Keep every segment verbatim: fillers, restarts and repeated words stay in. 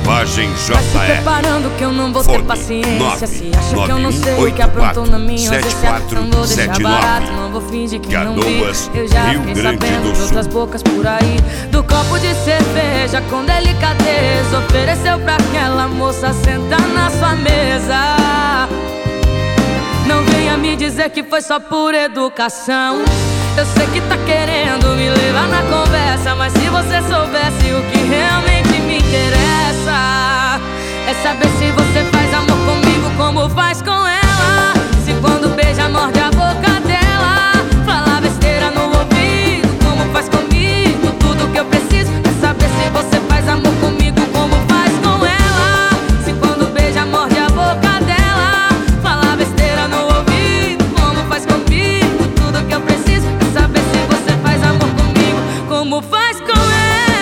Lavagem J Vai se R. preparando que eu não vou ter Fone paciência. Se acha nove que eu não sei nove o que aprontou na minha sete ausência, quatro não vou deixar sete barato, nove. não vou fingir que não Canoas, vi. Eu já Rio fiquei Grande sabendo do de Sul. outras bocas por aí, do copo de cerveja com delicadeza ofereceu pra aquela moça sentar na sua mesa. Não venha me dizer que foi só por educação. Eu sei que tá querendo me levar na conversa, mas se você soubesse o que realmente me interessa, é saber se você faz amor comigo como faz com ela. Se quando beija morde a boca dela, fala besteira no ouvido como faz comigo. Tudo que eu preciso é saber se você faz amor comigo como faz com ela. Se quando beija morde a boca dela, fala besteira no ouvido como faz comigo. Tudo que eu preciso é saber se você faz amor comigo como faz com ela.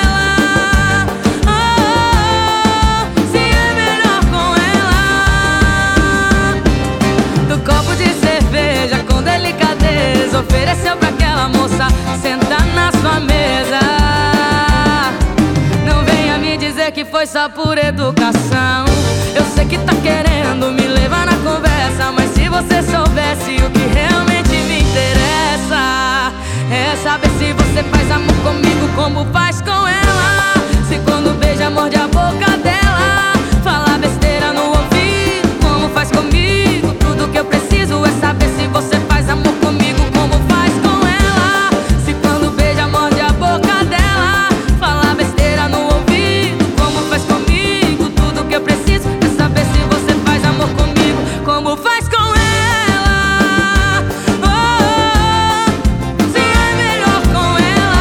Ofereceu pra aquela moça sentar na sua mesa. Não venha me dizer que foi só por educação. Eu sei que tá querendo me levar na conversa, mas se você soubesse o que realmente me interessa, é saber se você faz amor comigo como faz com ela. Se quando beija morde a boca dela, fala besteira no ouvido como faz comigo. Tudo que eu preciso é saber se você faz amor comigo como faz com ela. Se quando beija morde a boca dela, fala besteira no ouvido como faz comigo. Tudo que eu preciso é saber se você faz amor comigo como faz com ela. Oh, oh, oh, se é melhor com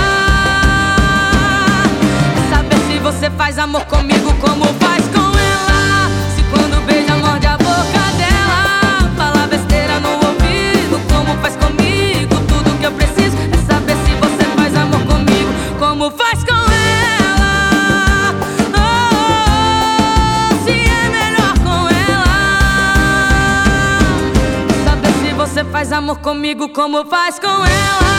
ela, é saber se você faz amor comigo como faz com ela. Se quando beija morde a boca dela, fala besteira no ouvido como faz comigo. Tudo que eu preciso é saber se você faz amor comigo como faz com ela. Oh, oh, oh, se é melhor com ela, saber se você faz amor comigo como faz com ela.